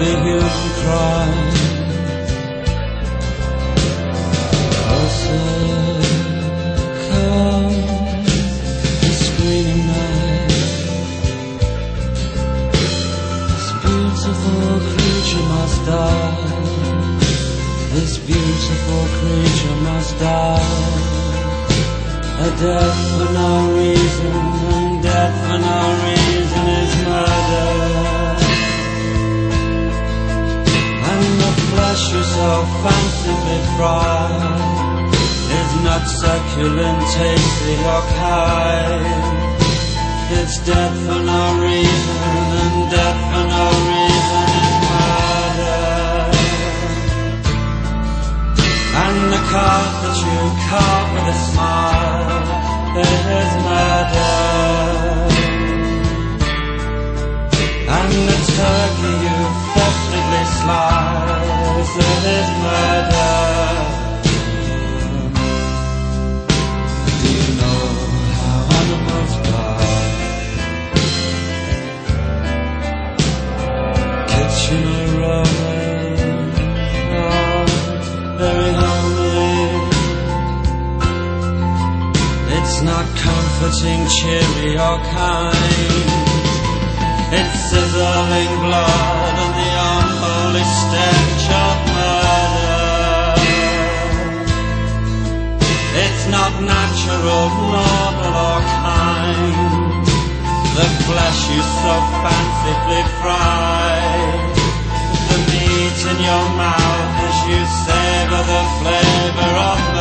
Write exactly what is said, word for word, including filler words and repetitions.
be human crime. Closer comes the screaming night. This beautiful creature must die. This beautiful creature must die. A death for no reason, and death for no reason is murder. And the flesh you so fancifully fry is not succulent, tasty or kind. It's death for no reason, and death for no reason is murder. And the cart that you cart with a smile is murder. And the turkey you festively slice is murder. Do you know how animals die? Kitchen aroma, oh, very homely. It's not comforting, cheery or kind. It's sizzling blood and the unholy stench of murder. It's not natural, normal or kind. The flesh you so fancifully fry, the meat in your mouth as you savor the flavor of